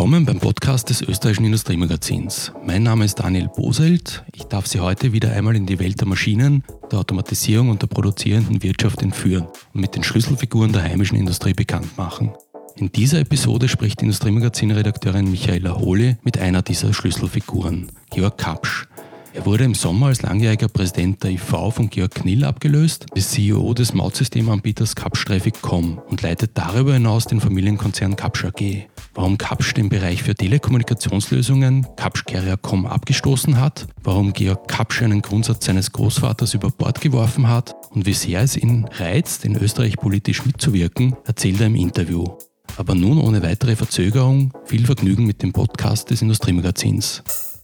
Willkommen beim Podcast des Österreichischen Industriemagazins. Mein Name ist Daniel Boselt. Ich darf Sie heute wieder einmal in die Welt der Maschinen, der Automatisierung und der produzierenden Wirtschaft entführen und mit den Schlüsselfiguren der heimischen Industrie bekannt machen. In dieser Episode spricht Industriemagazin-Redakteurin Michaela Hohle mit einer dieser Schlüsselfiguren, Georg Kapsch. Er wurde im Sommer als langjähriger Präsident der IV von Georg Knill abgelöst, ist CEO des Mautsystemanbieters Kapsch-Traffic.com und leitet darüber hinaus den Familienkonzern Kapsch AG. Warum Kapsch den Bereich für Telekommunikationslösungen Kapsch Carrier.com abgestoßen hat, warum Georg Kapsch einen Grundsatz seines Großvaters über Bord geworfen hat und wie sehr es ihn reizt, in Österreich politisch mitzuwirken, erzählt er im Interview. Aber nun ohne weitere Verzögerung, viel Vergnügen mit dem Podcast des Industriemagazins.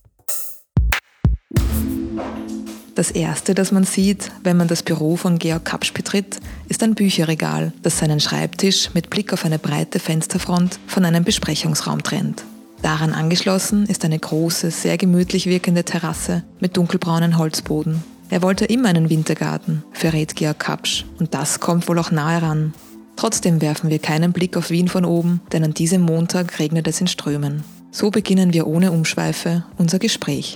Das Erste, das man sieht, wenn man das Büro von Georg Kapsch betritt, ist ein Bücherregal, das seinen Schreibtisch mit Blick auf eine breite Fensterfront von einem Besprechungsraum trennt. Daran angeschlossen ist eine große, sehr gemütlich wirkende Terrasse mit dunkelbraunem Holzboden. Er wollte immer einen Wintergarten, verrät Georg Kapsch, und das kommt wohl auch nahe ran. Trotzdem werfen wir keinen Blick auf Wien von oben, denn an diesem Montag regnet es in Strömen. So beginnen wir ohne Umschweife unser Gespräch.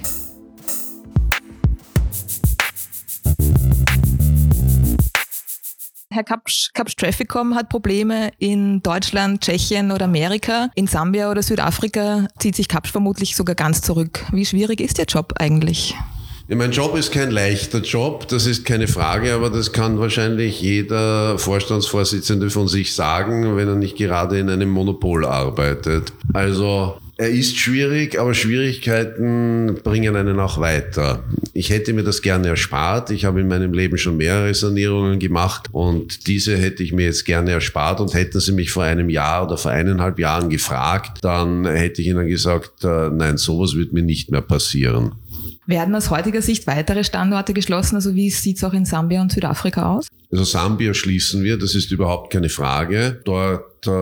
Herr Kapsch, Kapsch-Traffic.com hat Probleme in Deutschland, Tschechien oder Amerika. In Sambia oder Südafrika zieht sich Kapsch vermutlich sogar ganz zurück. Wie schwierig ist Ihr Job eigentlich? Ja, mein Job ist kein leichter Job, das ist keine Frage, aber das kann wahrscheinlich jeder Vorstandsvorsitzende von sich sagen, wenn er nicht gerade in einem Monopol arbeitet. Also er ist schwierig, aber Schwierigkeiten bringen einen auch weiter. Ich hätte mir das gerne erspart. Ich habe in meinem Leben schon mehrere Sanierungen gemacht und diese hätte ich mir jetzt gerne erspart, und hätten Sie mich vor einem Jahr oder vor 1,5 Jahren gefragt, dann hätte ich Ihnen gesagt, nein, sowas wird mir nicht mehr passieren. Werden aus heutiger Sicht weitere Standorte geschlossen? Also wie sieht es auch in Sambia und Südafrika aus? Also Sambia schließen wir, das ist überhaupt keine Frage. Dort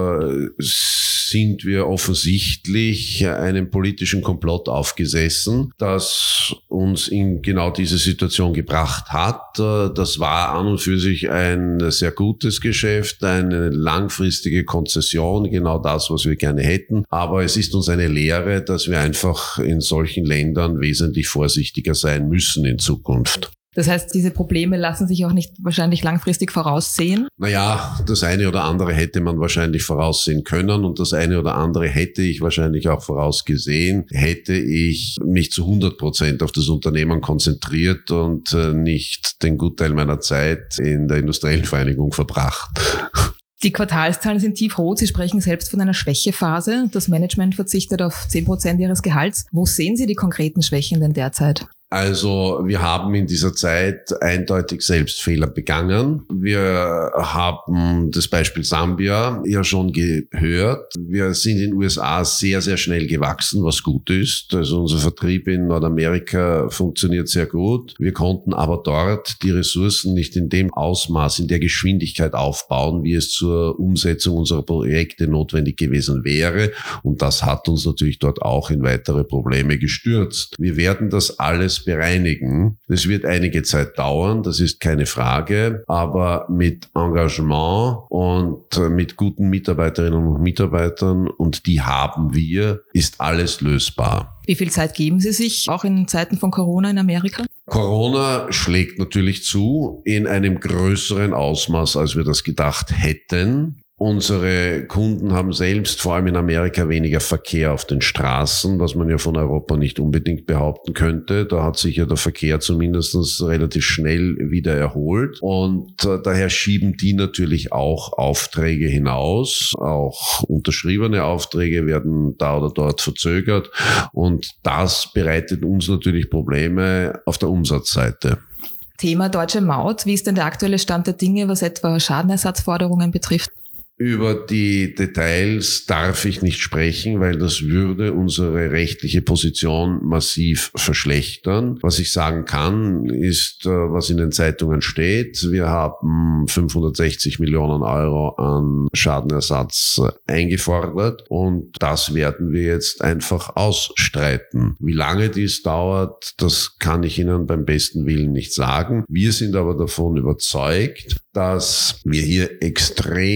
sind wir offensichtlich einem politischen Komplott aufgesessen, das uns in genau diese Situation gebracht hat. Das war an und für sich ein sehr gutes Geschäft, eine langfristige Konzession, genau das, was wir gerne hätten. Aber es ist uns eine Lehre, dass wir einfach in solchen Ländern wesentlich vorsichtiger sein müssen in Zukunft. Das heißt, diese Probleme lassen sich auch nicht wahrscheinlich langfristig voraussehen? Naja, das eine oder andere hätte man wahrscheinlich voraussehen können, und das eine oder andere hätte ich wahrscheinlich auch vorausgesehen, hätte ich mich zu 100% auf das Unternehmen konzentriert und nicht den Gutteil meiner Zeit in der industriellen Vereinigung verbracht. Die Quartalszahlen sind tiefrot. Sie sprechen selbst von einer Schwächephase. Das Management verzichtet auf 10% Ihres Gehalts. Wo sehen Sie die konkreten Schwächen denn derzeit? Also wir haben in dieser Zeit eindeutig Selbstfehler begangen. Wir haben das Beispiel Sambia ja schon gehört. Wir sind in den USA sehr, sehr schnell gewachsen, was gut ist. Also unser Vertrieb in Nordamerika funktioniert sehr gut. Wir konnten aber dort die Ressourcen nicht in dem Ausmaß, in der Geschwindigkeit aufbauen, wie es zur Umsetzung unserer Projekte notwendig gewesen wäre. Und das hat uns natürlich dort auch in weitere Probleme gestürzt. Wir werden das alles bereinigen. Das wird einige Zeit dauern, das ist keine Frage, aber mit Engagement und mit guten Mitarbeiterinnen und Mitarbeitern, und die haben wir, ist alles lösbar. Wie viel Zeit geben Sie sich, auch in Zeiten von Corona in Amerika? Corona schlägt natürlich zu, in einem größeren Ausmaß, als wir das gedacht hätten. Unsere Kunden haben selbst, vor allem in Amerika, weniger Verkehr auf den Straßen, was man ja von Europa nicht unbedingt behaupten könnte. Da hat sich ja der Verkehr zumindest relativ schnell wieder erholt, und daher schieben die natürlich auch Aufträge hinaus. Auch unterschriebene Aufträge werden da oder dort verzögert, und das bereitet uns natürlich Probleme auf der Umsatzseite. Thema Deutsche Maut. Wie ist denn der aktuelle Stand der Dinge, was etwa Schadenersatzforderungen betrifft? Über die Details darf ich nicht sprechen, weil das würde unsere rechtliche Position massiv verschlechtern. Was ich sagen kann, ist, was in den Zeitungen steht. Wir haben 560 Millionen Euro an Schadenersatz eingefordert, und das werden wir jetzt einfach ausstreiten. Wie lange dies dauert, das kann ich Ihnen beim besten Willen nicht sagen. Wir sind aber davon überzeugt, dass wir hier extrem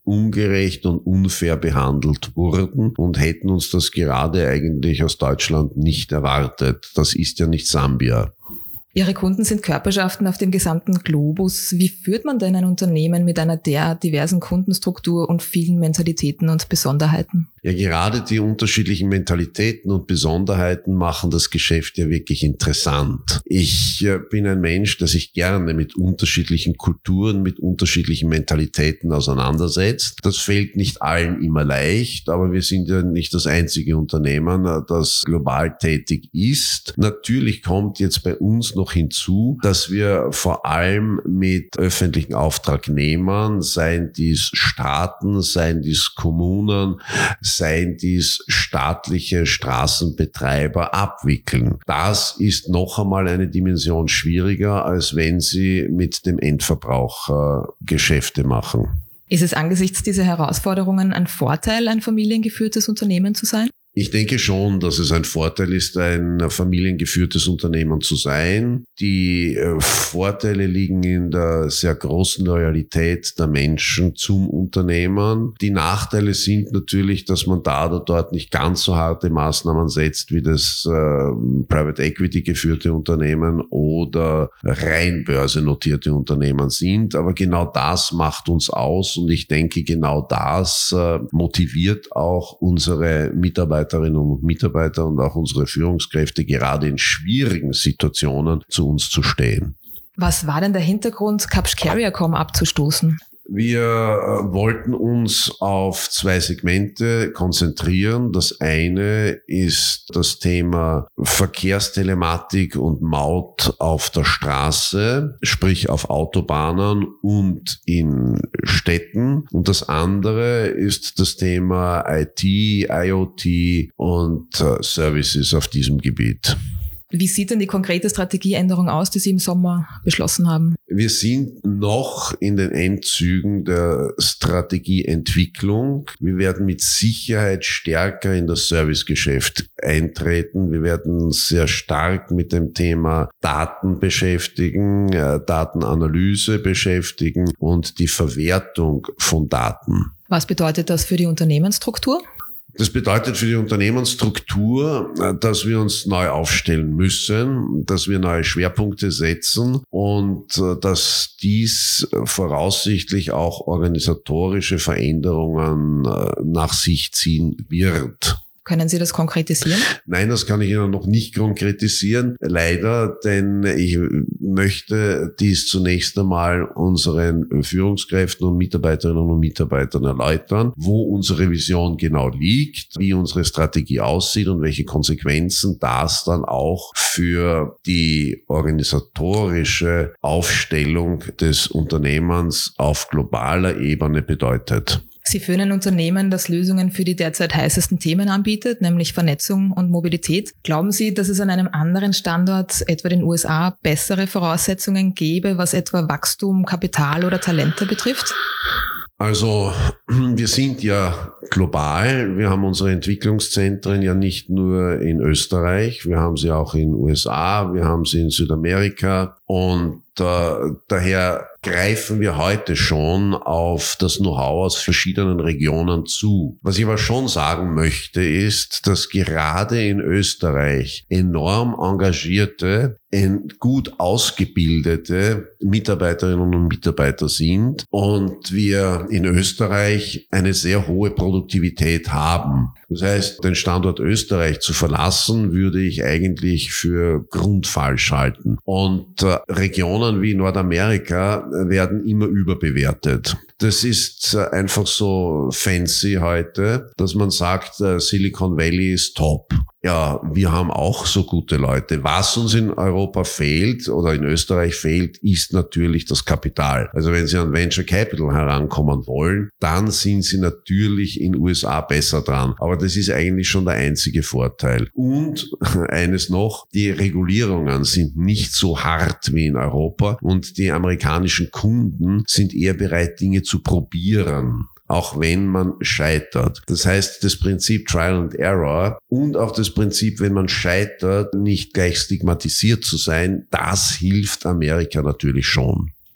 ungerecht und unfair behandelt wurden und hätten uns das gerade eigentlich aus Deutschland nicht erwartet. Das ist ja nicht Sambia. Ihre Kunden sind Körperschaften auf dem gesamten Globus. Wie führt man denn ein Unternehmen mit einer derart diversen Kundenstruktur und vielen Mentalitäten und Besonderheiten? Ja, gerade die unterschiedlichen Mentalitäten und Besonderheiten machen das Geschäft ja wirklich interessant. Ich bin ein Mensch, der sich gerne mit unterschiedlichen Kulturen, mit unterschiedlichen Mentalitäten auseinandersetzt. Das fällt nicht allen immer leicht, aber wir sind ja nicht das einzige Unternehmen, das global tätig ist. Natürlich kommt jetzt bei uns noch hinzu, dass wir vor allem mit öffentlichen Auftragnehmern, seien dies Staaten, seien dies Kommunen, seien dies staatliche Straßenbetreiber abwickeln. Das ist noch einmal eine Dimension schwieriger, als wenn Sie mit dem Endverbraucher Geschäfte machen. Ist es angesichts dieser Herausforderungen ein Vorteil, ein familiengeführtes Unternehmen zu sein? Ich denke schon, dass es ein Vorteil ist, ein familiengeführtes Unternehmen zu sein. Die Vorteile liegen in der sehr großen Loyalität der Menschen zum Unternehmen. Die Nachteile sind natürlich, dass man da oder dort nicht ganz so harte Maßnahmen setzt, wie das Private Equity geführte Unternehmen oder rein börsennotierte Unternehmen sind. Aber genau das macht uns aus und ich denke, genau das motiviert auch unsere Mitarbeiterinnen und Mitarbeiter und auch unsere Führungskräfte gerade in schwierigen Situationen zu uns zu stehen. Was war denn der Hintergrund, Capsch-Carrier.com abzustoßen? Wir wollten uns auf 2 Segmente konzentrieren. Das eine ist das Thema Verkehrstelematik und Maut auf der Straße, sprich auf Autobahnen und in Städten. Und das andere ist das Thema IT, IoT und Services auf diesem Gebiet. Wie sieht denn die konkrete Strategieänderung aus, die Sie im Sommer beschlossen haben? Wir sind noch in den Endzügen der Strategieentwicklung. Wir werden mit Sicherheit stärker in das Servicegeschäft eintreten. Wir werden sehr stark mit dem Thema Daten beschäftigen, Datenanalyse beschäftigen und die Verwertung von Daten. Was bedeutet das für die Unternehmensstruktur? Das bedeutet für die Unternehmensstruktur, dass wir uns neu aufstellen müssen, dass wir neue Schwerpunkte setzen und dass dies voraussichtlich auch organisatorische Veränderungen nach sich ziehen wird. Können Sie das konkretisieren? Nein, das kann ich Ihnen noch nicht konkretisieren, leider, denn ich möchte dies zunächst einmal unseren Führungskräften und Mitarbeiterinnen und Mitarbeitern erläutern, wo unsere Vision genau liegt, wie unsere Strategie aussieht und welche Konsequenzen das dann auch für die organisatorische Aufstellung des Unternehmens auf globaler Ebene bedeutet. Sie führen ein Unternehmen, das Lösungen für die derzeit heißesten Themen anbietet, nämlich Vernetzung und Mobilität. Glauben Sie, dass es an einem anderen Standort, etwa den USA, bessere Voraussetzungen gäbe, was etwa Wachstum, Kapital oder Talente betrifft? Also wir sind ja global. Wir haben unsere Entwicklungszentren ja nicht nur in Österreich, wir haben sie auch in den USA, wir haben sie in Südamerika und daher greifen wir heute schon auf das Know-how aus verschiedenen Regionen zu. Was ich aber schon sagen möchte, ist, dass gerade in Österreich enorm engagierte, gut ausgebildete Mitarbeiterinnen und Mitarbeiter sind und wir in Österreich eine sehr hohe Produktivität haben. Das heißt, den Standort Österreich zu verlassen, würde ich eigentlich für grundfalsch halten. Und Regionen wie Nordamerika werden immer überbewertet. Das ist einfach so fancy heute, dass man sagt, Silicon Valley ist top. Ja, wir haben auch so gute Leute. Was uns in Europa fehlt oder in Österreich fehlt, ist natürlich das Kapital. Also wenn Sie an Venture Capital herankommen wollen, dann sind Sie natürlich in den USA besser dran. Aber das ist eigentlich schon der einzige Vorteil. Und eines noch, die Regulierungen sind nicht so hart wie in Europa und die amerikanischen Kunden sind eher bereit, Dinge zu probieren, auch wenn man scheitert. Das heißt, das Prinzip Trial and Error und auch das Prinzip, wenn man scheitert, nicht gleich stigmatisiert zu sein, das hilft Amerika natürlich schon.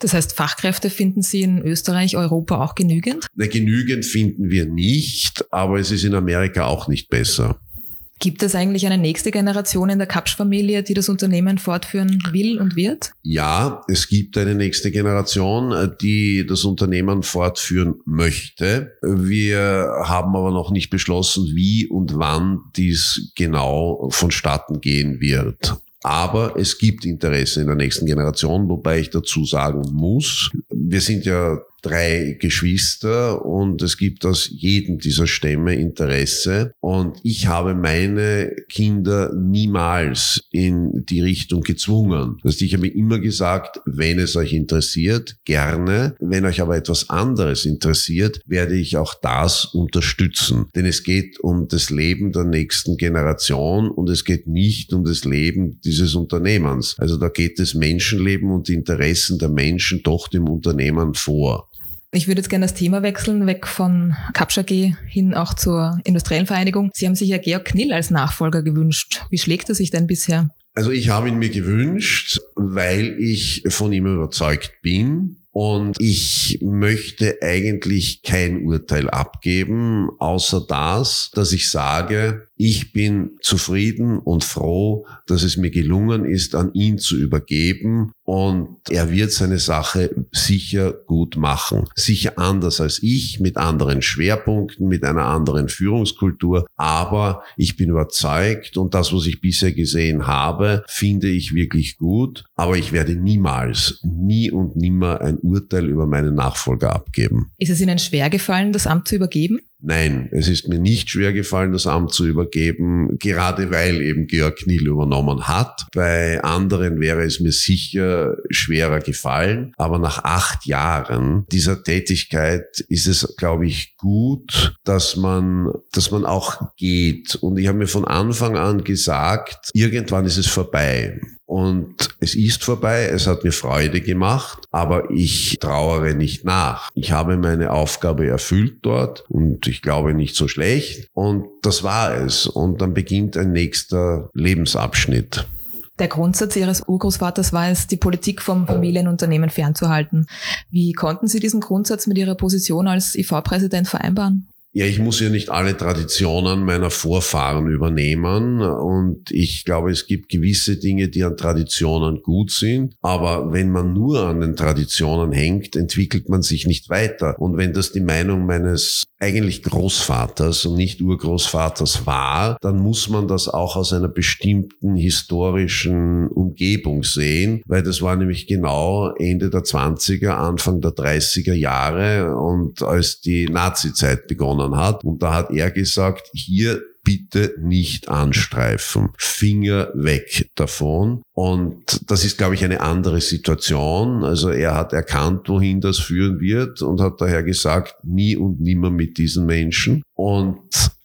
Das heißt, Fachkräfte finden Sie in Österreich, Europa auch genügend? Genügend finden wir nicht, aber es ist in Amerika auch nicht besser. Gibt es eigentlich eine nächste Generation in der Kapsch-Familie, die das Unternehmen fortführen will und wird? Ja, es gibt eine nächste Generation, die das Unternehmen fortführen möchte. Wir haben aber noch nicht beschlossen, wie und wann dies genau vonstatten gehen wird. Aber es gibt Interesse in der nächsten Generation, wobei ich dazu sagen muss, wir sind ja 3 Geschwister und es gibt aus jedem dieser Stämme Interesse. Und ich habe meine Kinder niemals in die Richtung gezwungen. Das heißt, ich habe immer gesagt, wenn es euch interessiert, gerne. Wenn euch aber etwas anderes interessiert, werde ich auch das unterstützen. Denn es geht um das Leben der nächsten Generation und es geht nicht um das Leben dieses Unternehmens. Also da geht das Menschenleben und die Interessen der Menschen doch dem Unternehmen vor. Ich würde jetzt gerne das Thema wechseln, weg von Kapsch AG hin auch zur Industriellen Vereinigung. Sie haben sich ja Georg Knill als Nachfolger gewünscht. Wie schlägt er sich denn bisher? Also ich habe ihn mir gewünscht, weil ich von ihm überzeugt bin. Und ich möchte eigentlich kein Urteil abgeben, außer das, dass ich sage, ich bin zufrieden und froh, dass es mir gelungen ist, an ihn zu übergeben. Und er wird seine Sache sicher gut machen. Sicher anders als ich, mit anderen Schwerpunkten, mit einer anderen Führungskultur. Aber ich bin überzeugt und das, was ich bisher gesehen habe, finde ich wirklich gut. Aber ich werde niemals, nie und nimmer ein Urteil über meinen Nachfolger abgeben. Ist es Ihnen schwer gefallen, das Amt zu übergeben? Nein, es ist mir nicht schwer gefallen, das Amt zu übergeben, gerade weil eben Georg Knill übernommen hat. Bei anderen wäre es mir sicher schwerer gefallen. Aber nach 8 Jahren dieser Tätigkeit ist es, glaube ich, gut, dass man auch geht. Und ich habe mir von Anfang an gesagt, irgendwann ist es vorbei. Und es ist vorbei, es hat mir Freude gemacht, aber ich trauere nicht nach. Ich habe meine Aufgabe erfüllt dort und ich glaube nicht so schlecht. Und das war es. Und dann beginnt ein nächster Lebensabschnitt. Der Grundsatz Ihres Urgroßvaters war es, die Politik vom Familienunternehmen fernzuhalten. Wie konnten Sie diesen Grundsatz mit Ihrer Position als IV-Präsident vereinbaren? Ja, ich muss ja nicht alle Traditionen meiner Vorfahren übernehmen und ich glaube, es gibt gewisse Dinge, die an Traditionen gut sind, aber wenn man nur an den Traditionen hängt, entwickelt man sich nicht weiter. Und wenn das die Meinung meines eigentlich Großvaters und nicht Urgroßvaters war, dann muss man das auch aus einer bestimmten historischen Umgebung sehen, weil das war nämlich genau Ende der 20er, Anfang der 30er Jahre und als die Nazizeit begonnen hat. Und da hat er gesagt, hier bitte nicht anstreifen. Finger weg davon. Und das ist, glaube ich, eine andere Situation. Also er hat erkannt, wohin das führen wird und hat daher gesagt, nie und nimmer mit diesen Menschen. Und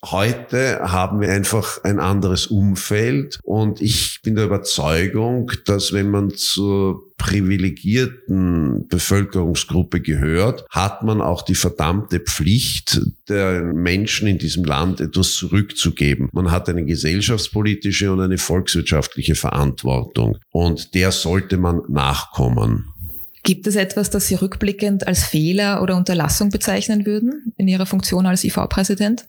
heute haben wir einfach ein anderes Umfeld und ich bin der Überzeugung, dass wenn man zur privilegierten Bevölkerungsgruppe gehört, hat man auch die verdammte Pflicht, der Menschen in diesem Land etwas zurückzugeben. Man hat eine gesellschaftspolitische und eine volkswirtschaftliche Verantwortung und der sollte man nachkommen. Gibt es etwas, das Sie rückblickend als Fehler oder Unterlassung bezeichnen würden in Ihrer Funktion als IV-Präsident?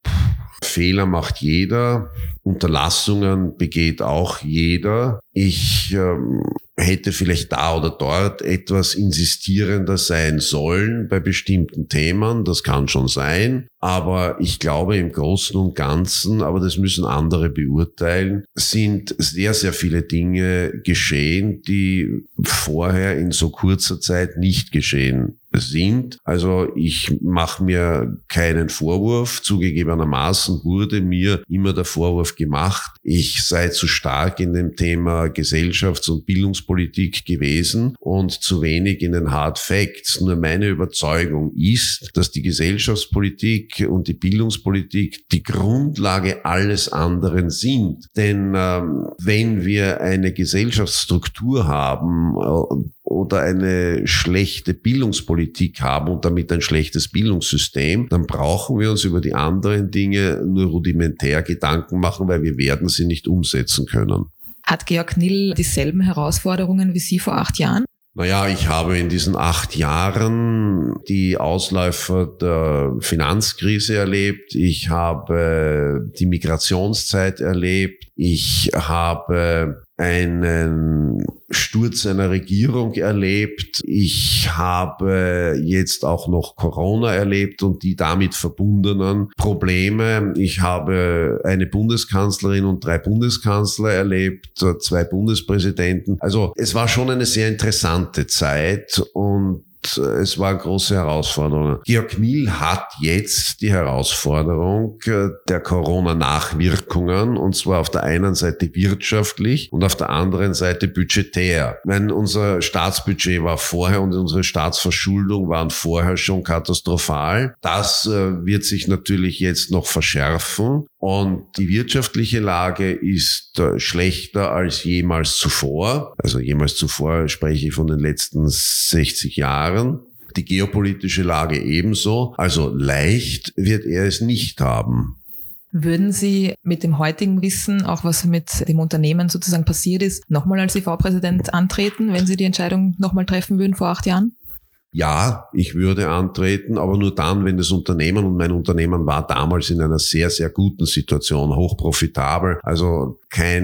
Fehler macht jeder, Unterlassungen begeht auch jeder. Ich hätte vielleicht da oder dort etwas insistierender sein sollen bei bestimmten Themen, das kann schon sein. Aber ich glaube im Großen und Ganzen, aber das müssen andere beurteilen, sind sehr, sehr viele Dinge geschehen, die vorher in so kurzer Zeit nicht geschehen sind. Also ich mache mir keinen Vorwurf. Zugegebenermaßen wurde mir immer der Vorwurf gemacht, ich sei zu stark in dem Thema Gesellschafts- und Bildungspolitik gewesen und zu wenig in den Hard Facts. Nur meine Überzeugung ist, dass die Gesellschaftspolitik und die Bildungspolitik die Grundlage alles anderen sind. Denn wenn wir eine Gesellschaftsstruktur haben oder eine schlechte Bildungspolitik haben und damit ein schlechtes Bildungssystem, dann brauchen wir uns über die anderen Dinge nur rudimentär Gedanken machen, weil wir werden sie nicht umsetzen können. Hat Georg Knill dieselben Herausforderungen wie Sie vor 8 Jahren? Naja, ich habe in diesen 8 Jahren die Ausläufer der Finanzkrise erlebt. Ich habe die Migrationszeit erlebt. Ich habe einen Sturz einer Regierung erlebt. Ich habe jetzt auch noch Corona erlebt und die damit verbundenen Probleme. Ich habe eine Bundeskanzlerin und 3 Bundeskanzler erlebt, 2 Bundespräsidenten. Also es war schon eine sehr interessante Zeit und es war eine große Herausforderung. Georg Knill hat jetzt die Herausforderung der Corona-Nachwirkungen, und zwar auf der einen Seite wirtschaftlich und auf der anderen Seite budgetär. Unser Staatsbudget war vorher und unsere Staatsverschuldung waren vorher schon katastrophal. Das wird sich natürlich jetzt noch verschärfen. Und die wirtschaftliche Lage ist schlechter als jemals zuvor. Also jemals zuvor spreche ich von den letzten 60 Jahren. Die geopolitische Lage ebenso. Also leicht wird er es nicht haben. Würden Sie mit dem heutigen Wissen, auch was mit dem Unternehmen sozusagen passiert ist, nochmal als IV-Präsident antreten, wenn Sie die Entscheidung nochmal treffen würden vor 8 Jahren? Ja, ich würde antreten, aber nur dann, wenn das Unternehmen, und mein Unternehmen war damals in einer sehr, sehr guten Situation, hochprofitabel, also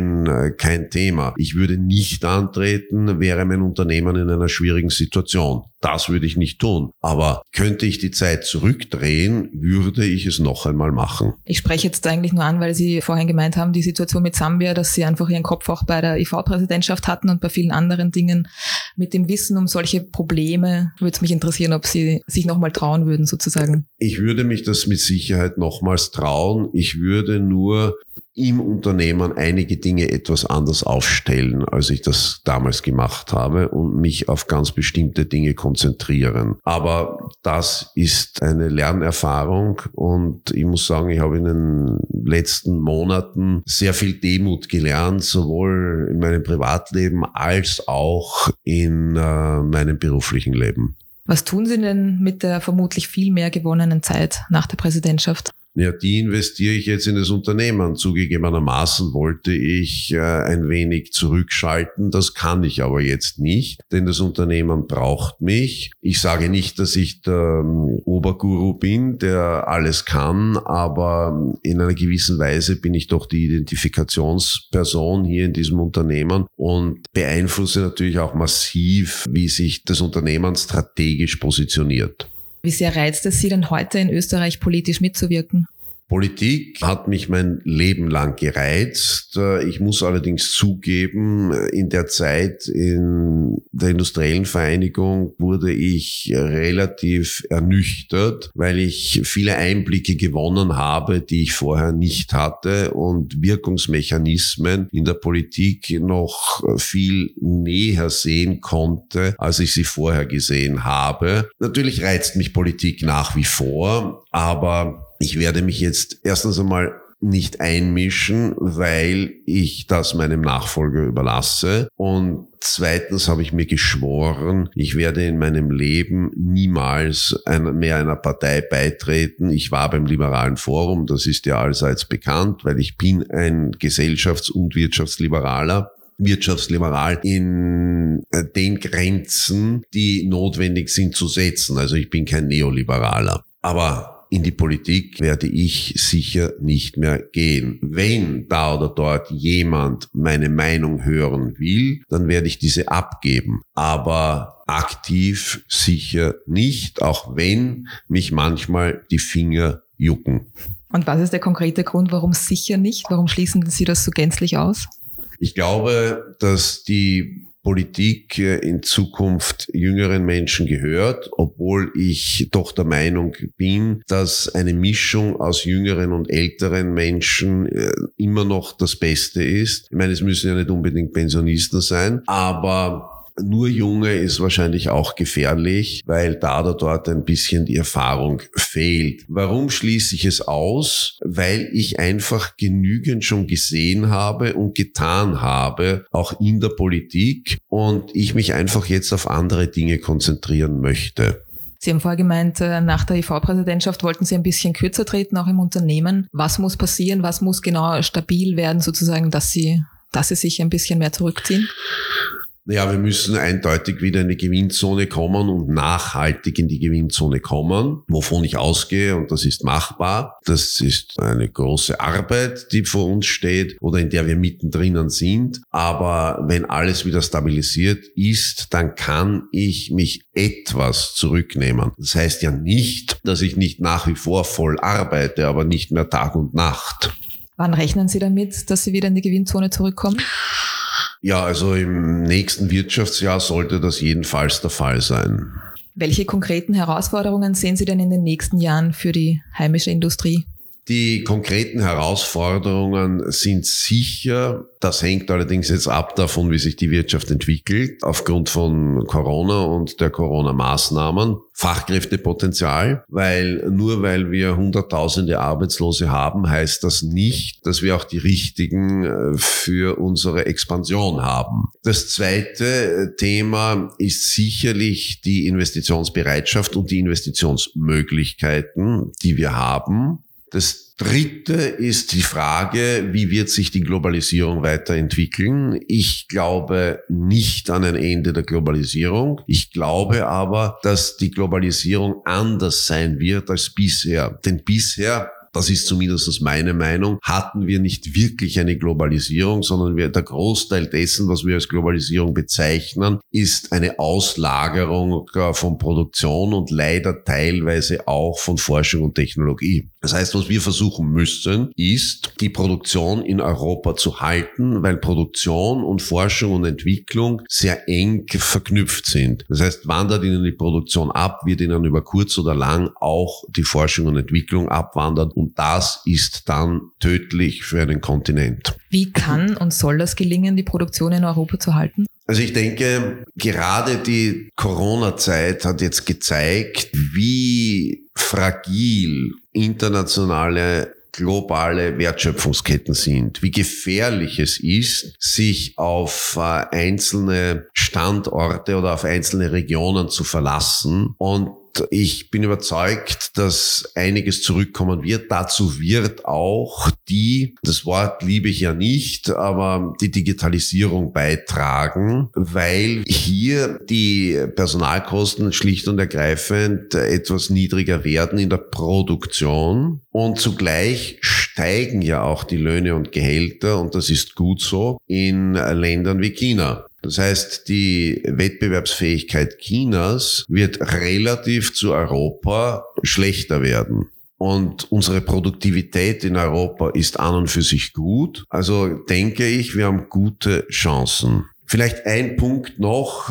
kein Thema. Ich würde nicht antreten, wäre mein Unternehmen in einer schwierigen Situation. Das würde ich nicht tun. Aber könnte ich die Zeit zurückdrehen, würde ich es noch einmal machen. Ich spreche jetzt eigentlich nur an, weil Sie vorhin gemeint haben, die Situation mit Sambia, dass Sie einfach Ihren Kopf auch bei der IV-Präsidentschaft hatten und bei vielen anderen Dingen. Mit dem Wissen um solche Probleme würde es mich interessieren, ob Sie sich nochmal trauen würden, sozusagen. Ich würde mich das mit Sicherheit nochmals trauen. Ich würde nur im Unternehmen einige Dinge etwas anders aufstellen, als ich das damals gemacht habe, und mich auf ganz bestimmte Dinge konzentrieren. Aber das ist eine Lernerfahrung und ich muss sagen, ich habe in den letzten Monaten sehr viel Demut gelernt, sowohl in meinem Privatleben als auch in meinem beruflichen Leben. Was tun Sie denn mit der vermutlich viel mehr gewonnenen Zeit nach der Präsidentschaft? Ja, die investiere ich jetzt in das Unternehmen. Zugegebenermaßen wollte ich ein wenig zurückschalten. Das kann ich aber jetzt nicht, denn das Unternehmen braucht mich. Ich sage nicht, dass ich der Oberguru bin, der alles kann, aber in einer gewissen Weise bin ich doch die Identifikationsperson hier in diesem Unternehmen und beeinflusse natürlich auch massiv, wie sich das Unternehmen strategisch positioniert. Wie sehr reizt es Sie denn heute in Österreich politisch mitzuwirken? Politik hat mich mein Leben lang gereizt. Ich muss allerdings zugeben, in der Zeit in der industriellen Vereinigung wurde ich relativ ernüchtert, weil ich viele Einblicke gewonnen habe, die ich vorher nicht hatte und Wirkungsmechanismen in der Politik noch viel näher sehen konnte, als ich sie vorher gesehen habe. Natürlich reizt mich Politik nach wie vor, aber ich werde mich jetzt erstens einmal nicht einmischen, weil ich das meinem Nachfolger überlasse. Und zweitens habe ich mir geschworen, ich werde in meinem Leben niemals mehr einer Partei beitreten. Ich war beim Liberalen Forum, das ist ja allseits bekannt, weil ich bin ein Gesellschafts- und Wirtschaftsliberaler. Wirtschaftsliberal in den Grenzen, die notwendig sind zu setzen. Also ich bin kein Neoliberaler. Aber in die Politik werde ich sicher nicht mehr gehen. Wenn da oder dort jemand meine Meinung hören will, dann werde ich diese abgeben. Aber aktiv sicher nicht, auch wenn mich manchmal die Finger jucken. Und was ist der konkrete Grund, warum sicher nicht? Warum schließen Sie das so gänzlich aus? Ich glaube, dass die Politik in Zukunft jüngeren Menschen gehört, obwohl ich doch der Meinung bin, dass eine Mischung aus jüngeren und älteren Menschen immer noch das Beste ist. Ich meine, es müssen ja nicht unbedingt Pensionisten sein, aber nur Junge ist wahrscheinlich auch gefährlich, weil da oder dort ein bisschen die Erfahrung fehlt. Warum schließe ich es aus? Weil ich einfach genügend schon gesehen habe und getan habe, auch in der Politik, und ich mich einfach jetzt auf andere Dinge konzentrieren möchte. Sie haben vorher gemeint, nach der IV-Präsidentschaft wollten Sie ein bisschen kürzer treten, auch im Unternehmen. Was muss passieren? Was muss genau stabil werden, sozusagen, dass Sie sich ein bisschen mehr zurückziehen? Ja, wir müssen eindeutig wieder in die Gewinnzone kommen und nachhaltig in die Gewinnzone kommen, wovon ich ausgehe, und das ist machbar. Das ist eine große Arbeit, die vor uns steht oder in der wir mittendrin sind. Aber wenn alles wieder stabilisiert ist, dann kann ich mich etwas zurücknehmen. Das heißt ja nicht, dass ich nicht nach wie vor voll arbeite, aber nicht mehr Tag und Nacht. Wann rechnen Sie damit, dass Sie wieder in die Gewinnzone zurückkommen? Ja, also im nächsten Wirtschaftsjahr sollte das jedenfalls der Fall sein. Welche konkreten Herausforderungen sehen Sie denn in den nächsten Jahren für die heimische Industrie? Die konkreten Herausforderungen sind sicher, das hängt allerdings jetzt ab davon, wie sich die Wirtschaft entwickelt, aufgrund von Corona und der Corona-Maßnahmen. Fachkräftepotenzial, weil wir Hunderttausende Arbeitslose haben, heißt das nicht, dass wir auch die richtigen für unsere Expansion haben. Das zweite Thema ist sicherlich die Investitionsbereitschaft und die Investitionsmöglichkeiten, die wir haben. Das dritte ist die Frage, wie wird sich die Globalisierung weiterentwickeln? Ich glaube nicht an ein Ende der Globalisierung. Ich glaube aber, dass die Globalisierung anders sein wird als bisher. Denn bisher, das ist zumindest meine Meinung, hatten wir nicht wirklich eine Globalisierung, sondern der Großteil dessen, was wir als Globalisierung bezeichnen, ist eine Auslagerung von Produktion und leider teilweise auch von Forschung und Technologie. Das heißt, was wir versuchen müssen, ist, die Produktion in Europa zu halten, weil Produktion und Forschung und Entwicklung sehr eng verknüpft sind. Das heißt, wandert ihnen die Produktion ab, wird ihnen über kurz oder lang auch die Forschung und Entwicklung abwandern. Und das ist dann tödlich für einen Kontinent. Wie kann und soll das gelingen, die Produktion in Europa zu halten? Also ich denke, gerade die Corona-Zeit hat jetzt gezeigt, wie fragil internationale globale Wertschöpfungsketten sind, wie gefährlich es ist, sich auf einzelne Standorte oder auf einzelne Regionen zu verlassen. Und ich bin überzeugt, dass einiges zurückkommen wird. Dazu wird auch das Wort liebe ich ja nicht, aber die Digitalisierung beitragen, weil hier die Personalkosten schlicht und ergreifend etwas niedriger werden in der Produktion und zugleich steigen ja auch die Löhne und Gehälter, und das ist gut so, in Ländern wie China. Das heißt, die Wettbewerbsfähigkeit Chinas wird relativ zu Europa schlechter werden. Und unsere Produktivität in Europa ist an und für sich gut. Also denke ich, wir haben gute Chancen. Vielleicht ein Punkt noch.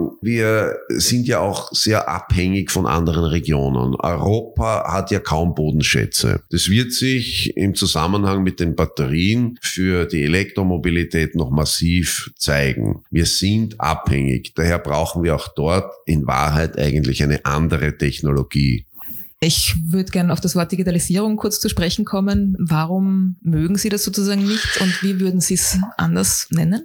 Wir sind ja auch sehr abhängig von anderen Regionen. Europa hat ja kaum Bodenschätze. Das wird sich im Zusammenhang mit den Batterien für die Elektromobilität noch massiv zeigen. Wir sind abhängig. Daher brauchen wir auch dort in Wahrheit eigentlich eine andere Technologie. Ich würde gerne auf das Wort Digitalisierung kurz zu sprechen kommen. Warum mögen Sie das sozusagen nicht und wie würden Sie es anders nennen?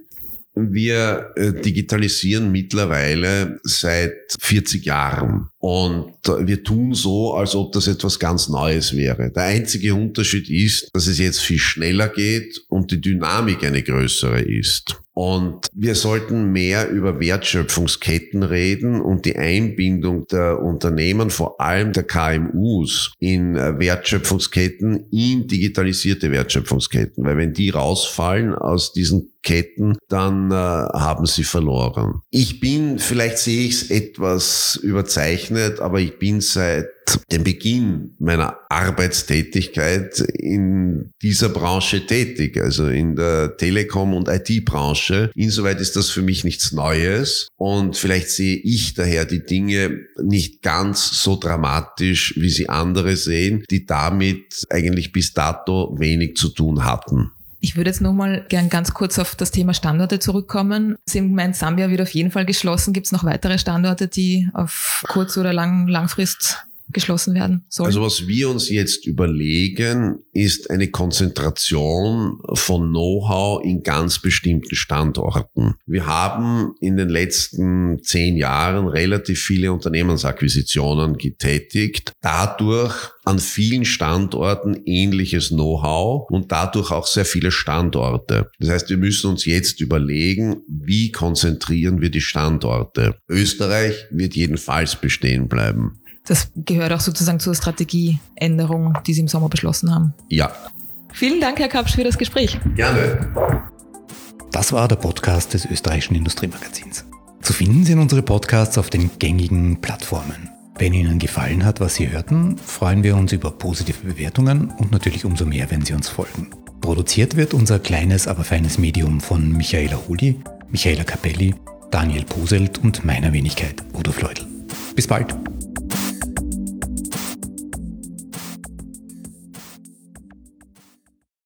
Wir digitalisieren mittlerweile seit 40 Jahren und wir tun so, als ob das etwas ganz Neues wäre. Der einzige Unterschied ist, dass es jetzt viel schneller geht und die Dynamik eine größere ist. Und wir sollten mehr über Wertschöpfungsketten reden und die Einbindung der Unternehmen, vor allem der KMUs, in Wertschöpfungsketten, in digitalisierte Wertschöpfungsketten. Weil wenn die rausfallen aus diesen Ketten, dann haben sie verloren. Vielleicht sehe ich es etwas überzeichnet, aber ich bin seit dem Beginn meiner Arbeitstätigkeit in dieser Branche tätig, also in der Telekom- und IT-Branche. Insoweit ist das für mich nichts Neues und vielleicht sehe ich daher die Dinge nicht ganz so dramatisch, wie sie andere sehen, die damit eigentlich bis dato wenig zu tun hatten. Ich würde jetzt nochmal gern ganz kurz auf das Thema Standorte zurückkommen. Sie haben gemeint, Sambia wird auf jeden Fall geschlossen. Gibt es noch weitere Standorte, die auf Kurz- oder Langfrist geschlossen werden soll? Also was wir uns jetzt überlegen, ist eine Konzentration von Know-how in ganz bestimmten Standorten. Wir haben in den letzten 10 Jahren relativ viele Unternehmensakquisitionen getätigt, dadurch an vielen Standorten ähnliches Know-how und dadurch auch sehr viele Standorte. Das heißt, wir müssen uns jetzt überlegen, wie konzentrieren wir die Standorte. Österreich wird jedenfalls bestehen bleiben. Das gehört auch sozusagen zur Strategieänderung, die Sie im Sommer beschlossen haben. Ja. Vielen Dank, Herr Kapsch, für das Gespräch. Gerne. Das war der Podcast des Österreichischen Industriemagazins. Zu finden sind unsere Podcasts auf den gängigen Plattformen. Wenn Ihnen gefallen hat, was Sie hörten, freuen wir uns über positive Bewertungen und natürlich umso mehr, wenn Sie uns folgen. Produziert wird unser kleines, aber feines Medium von Michaela Huli, Michaela Capelli, Daniel Poselt und meiner Wenigkeit, Udo Fleudl. Bis bald!